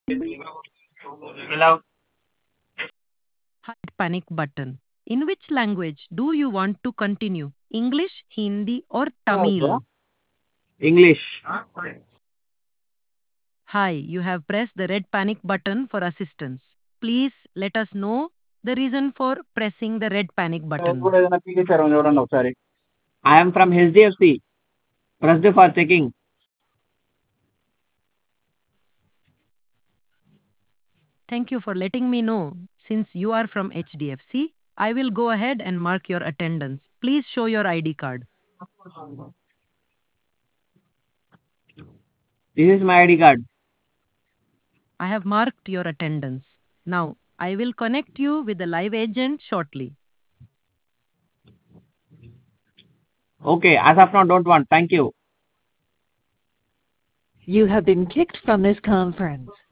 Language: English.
Hello. Hide panic button. In which language do you want to continue? English, Hindi, or Tamil? English. Hi, you have pressed the red panic button for assistance. Please let us know the reason for pressing the red panic button. I am from HDFC. Pressed for checking. Thank you for letting me know. Since you are from HDFC, I will go ahead and mark your attendance. Please show your ID card. This is my ID card. I have marked your attendance. Now, I will connect you with the live agent shortly. Okay, as of now, don't want. Thank you. You have been kicked from this conference.